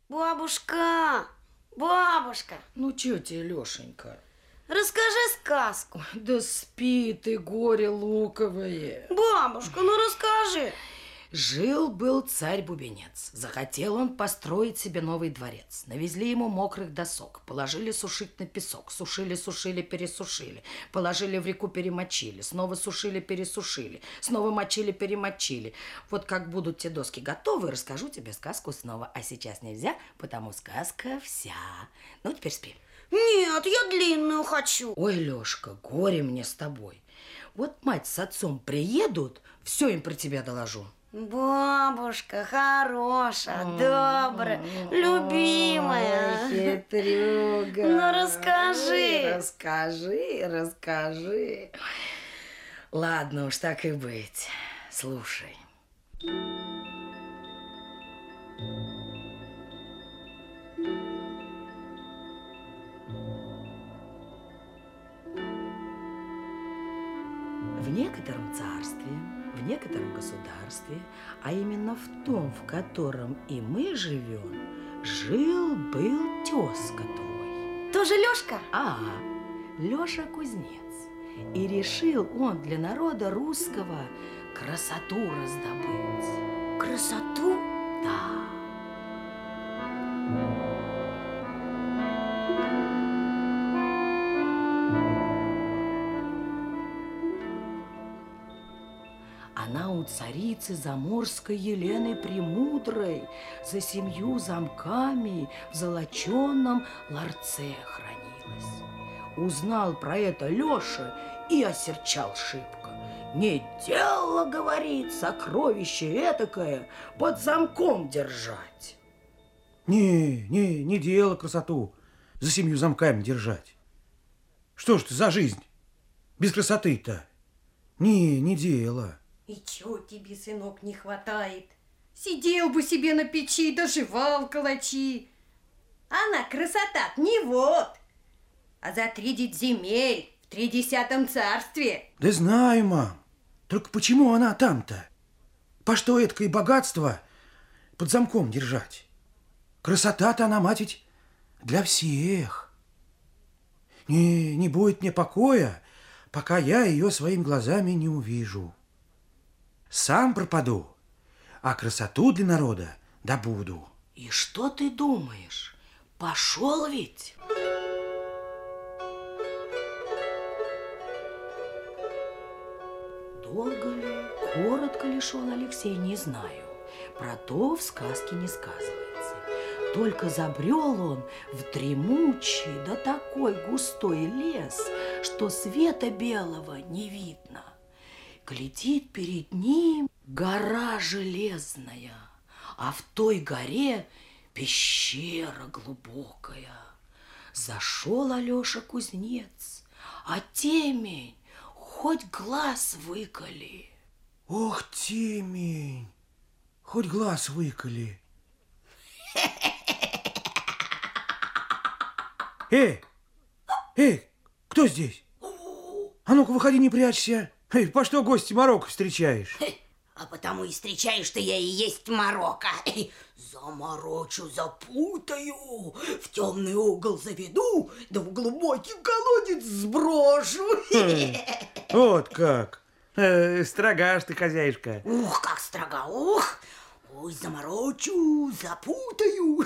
Бабушка, бабушка. Ну, чё тебе, Лёшенька? Расскажи сказку. Да спи ты, горе луковое. Бабушка, ну расскажи. Жил-был царь-бубенец. Захотел он построить себе новый дворец. Навезли ему мокрых досок, положили сушить на песок. Сушили, сушили, пересушили. Положили в реку, перемочили. Снова сушили, пересушили. Снова мочили, перемочили. Вот как будут те доски готовы, расскажу тебе сказку снова. А сейчас нельзя, потому сказка вся. Ну, теперь спи. Нет, я длинную хочу. Ой, Лёшка, горе мне с тобой. Вот мать с отцом приедут, все им про тебя доложу. Бабушка хорошая, добрая, любимая. Ой, хитрюга. Ну, расскажи. Расскажи. Ладно уж, так и быть. Слушай. В некотором царстве, в некотором государстве, а именно в том, в котором и мы живем, жил-был тезка твой. Тоже Лёшка? Лёша кузнец. И решил он для народа русского красоту раздобыть. Красоту? Да. Она у царицы заморской Елены Премудрой за 7 замками в золоченом ларце хранилась. Узнал про это Леша и осерчал шибко. Не дело, говорит, сокровище этакое под замком держать. Не дело красоту за 7 замками держать. Что ж ты за жизнь без красоты-то? Не дело. И чего тебе, сынок, не хватает? Сидел бы себе на печи, доживал калачи. Она красота-то не вот, а за 30 земель в 30-м царстве. Да знаю, мам. Только почему она там-то? По что эткое богатство под замком держать? Красота-то она, мать, ведь для всех. Не будет мне покоя, пока я ее своими глазами не увижу. Сам пропаду, а красоту для народа добуду. И что ты думаешь? Пошел ведь? Долго ли, коротко ли шел Алексей, не знаю. Про то в сказке не сказывается. Только забрел он в дремучий, да такой густой лес, что света белого не видно. Глядит перед ним гора железная, а в той горе пещера глубокая. Зашел Алеша кузнец, а темень хоть глаз выколи. Ох, темень, хоть глаз выколи. Эй, кто здесь? А ну-ка, выходи, не прячься. По что гости Марокко встречаешь? А потому и встречаешь-то я и есть Марокко. Заморочу, запутаю, в темный угол заведу, да в глубокий колодец сброшу. Вот как. Строга ж ты, хозяюшка. Ух, как строга, ух. Ой, заморочу, запутаю.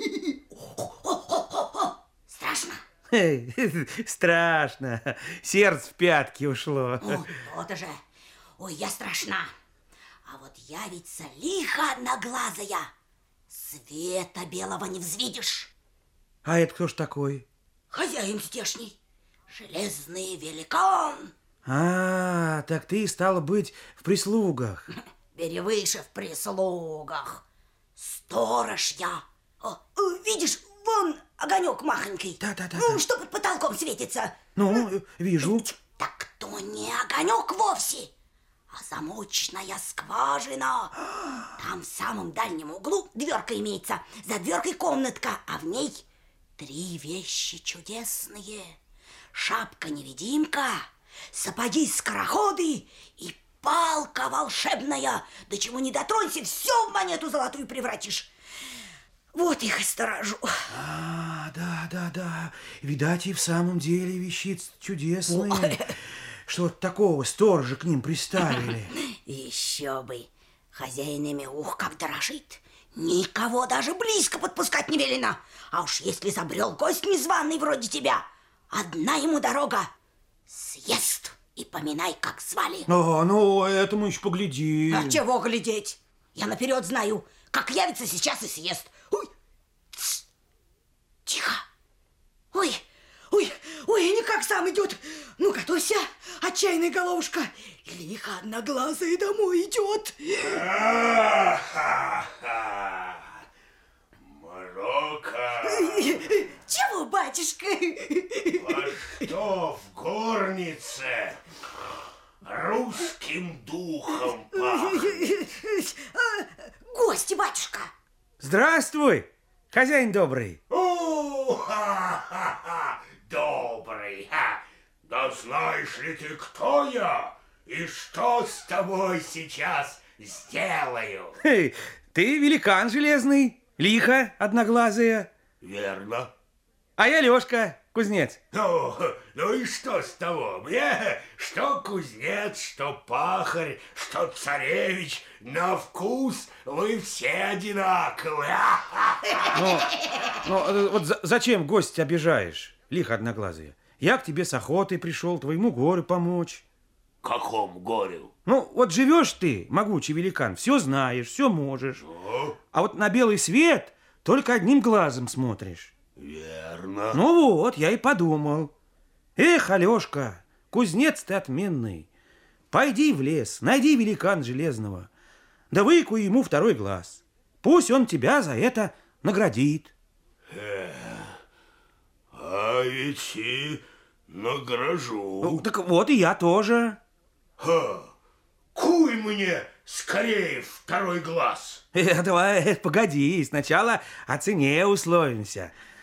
Страшно? Страшно. Сердце в пятки ушло. Вот уже. Ой, я страшна. А вот я ведь лихо одноглазая. Света белого не взвидишь. А это кто ж такой? Хозяин здешний. Железный великан. Так ты, стало быть, в прислугах. Бери выше в прислугах. Сторож я. Видишь, вон огонек махонький. Да. Что под потолком светится. Ну, вижу. Так то не огонек вовсе, а замочная скважина. Там в самом дальнем углу дверка имеется. За дверкой комнатка, а в ней 3 вещи чудесные. Шапка-невидимка, сапоги-скороходы и палка волшебная. До чего не дотронься, все в монету золотую превратишь. Вот их и сторожу. Да. Видать, и в самом деле вещицы чудесные. Что-то такого сторожа к ним приставили. Еще бы. Хозяин ими, ух, как дорожит. Никого даже близко подпускать не велено. А уж если забрел гость незваный вроде тебя, одна ему дорога. Съест и поминай, как звали. Ну, это мы еще поглядим. А чего глядеть? Я наперед знаю, как явится сейчас и съест. Ой, тс, тихо. Ой, никак сам идет. Ну, готовься, отчаянная головушка. Лихо одноглазый домой идет. Морока! Чего, батюшка? А что в горнице русским духом пахнет? Гости, батюшка. Здравствуй, хозяин добрый. Добрый. Да знаешь ли ты, кто я? И что с тобой сейчас сделаю? Ты великан железный, лихо одноглазая. Верно. А я Лёшка, кузнец. Ну и что с того? Мне что кузнец, что пахарь, что царевич, на вкус вы все одинаковые. Ну, вот зачем гость обижаешь, лихо одноглазая? Я к тебе с охотой пришел, твоему горю помочь. Какому горю? Ну, вот живешь ты, могучий великан, все знаешь, все можешь. А вот на белый свет только одним глазом смотришь. Верно. Ну вот, я и подумал. Эх, Алешка, кузнец ты отменный. Пойди в лес, найди великана железного, да выкуй ему второй глаз. Пусть он тебя за это наградит. А ведь и награжу. Ну, так вот и я тоже. Куй мне скорее второй глаз. Давай, погоди, сначала о цене условимся.